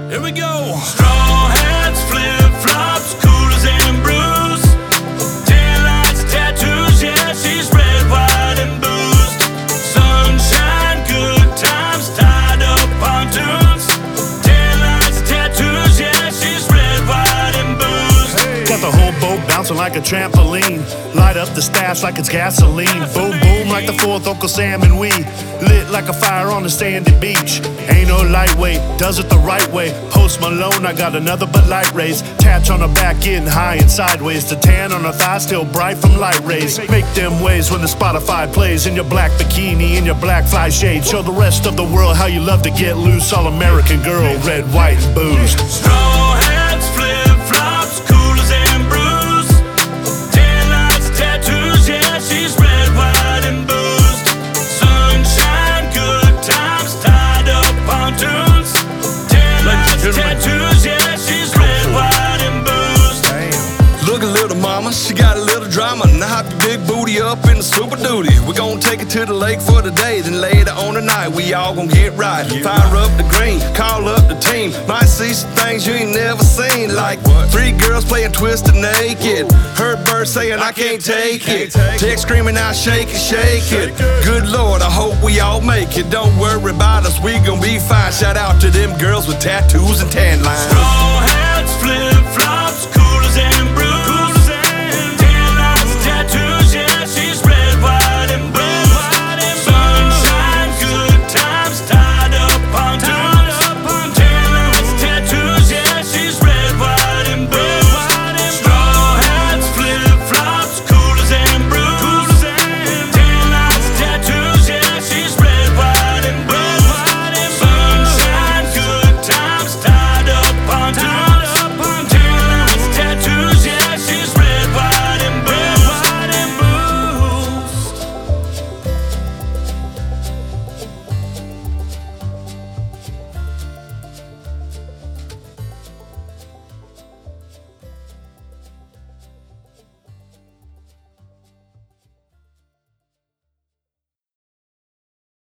Here we go. Straw hats, flip-flops, coolers and brews. Tan lines, tattoos, yeah, she's red, white, and boozed. Sunshine, good times, tied up pontoons. Tan lines, tattoos, yeah, she's red, white, and boozed. Hey. Got the whole boat bouncing like a trampoline. Light up the stash like it's gasoline. Boom, boom like the fourth Uncle Sam and we. Lit like a fire on a sandy beach. Ain't no lightweight, does it the right way. Post Malone, I got another Bud Light raise. Tatch on her back, getting high and sideways. The tan on her thigh, still bright from light rays. Make them waves when the Spotify plays. In your black bikini, in your black fly shade. Show the rest of the world how you love to get loose. All American girl, red, white, and boozed. Straw hats, flip-flops, coolers and brews. Tan lines, tattoos, yeah, she's red, white, and boozed. Sunshine, good times, tied up pontoons. Tan lines, tattoos, yeah, she's red, white, and boozed. Look at little mama, she got a little drama. Now hop your big booty up in the Super Duty. We gon' take it to the lake for the day, then later on the night we all gon' get right. Fire up the green, call up the team. Might see some things you ain't never seen, like 3 girls playing Twisted Naked. Heard birds saying I can't take it. Text screaming out shake it, shake it. Good Lord, I hope we all make it. Don't worry about us, we gon' be fine. Shout out to them girls with tattoos and tan lines. Straw hats,